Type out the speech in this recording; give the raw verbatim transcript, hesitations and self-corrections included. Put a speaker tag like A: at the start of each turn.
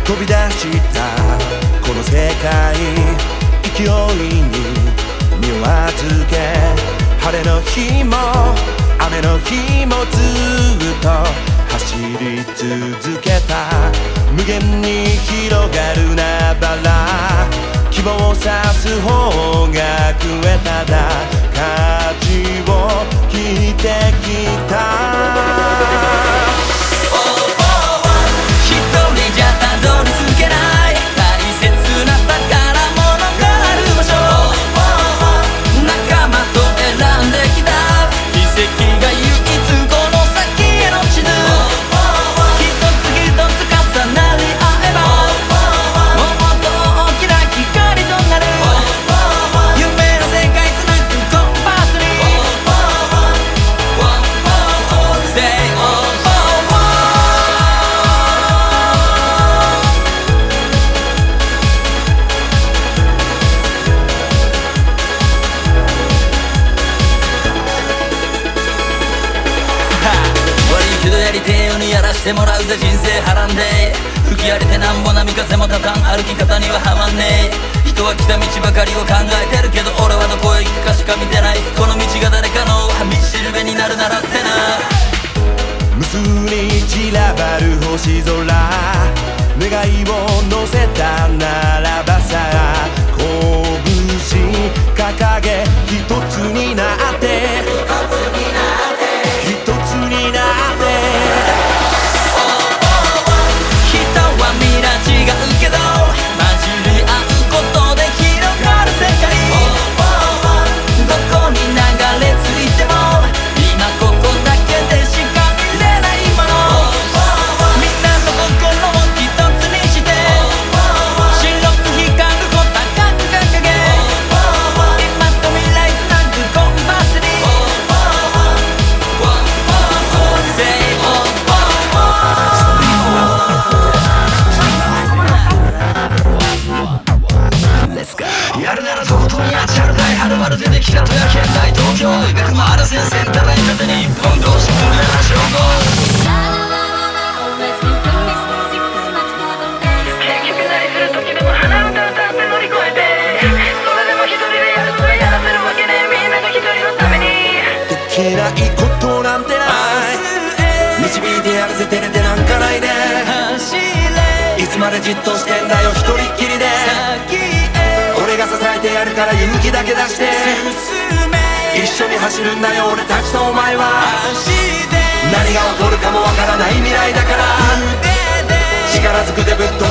A: 飛び出したこの世界、勢いに身を預け、晴れの日も雨の日もずっと走り続けた。無限に広がるなばら、希望をさす方が食えただ、舵を引いてきた。
B: 手にやらしてもらうぜ人生はらんで、吹き荒れてなんぼ波風も立たん歩き方にははまんねえ。人は来た道ばかりを考えてるけど、俺はどこへ行くかしか見てない。この道が誰かの道しるべになるならってな。
A: 無数に散らばる星空、願いを乗せたならばさ、拳掲げ一つになって一つになって。
B: 人は皆違うけど混じり合うことで広がる世界。どこに流れ着いても今ここだけでしか見れないもの。みんなの心を一つにして白く光る穂高く掲げ、今と未来つなぐコンパスにやるならとことんやっちゃるかい。はるばる出てきたとや県内東京学もあらせんセンターライン縦に一本同士無理な称号。結局何する時でも鼻歌歌って乗り越えて、それでも一人でやるとはやらせるわけねえ。みんなが一人のために
A: できないことなんてない、導いてやるぜ照れてなんかないで。いつまでじっとしてんだよ一人っきりで。俺が支えてやるから勇気だけ出して、一緒に走るんだよ俺たちとお前は。何が起こるかもわからない未来だから、力ずくでぶっ飛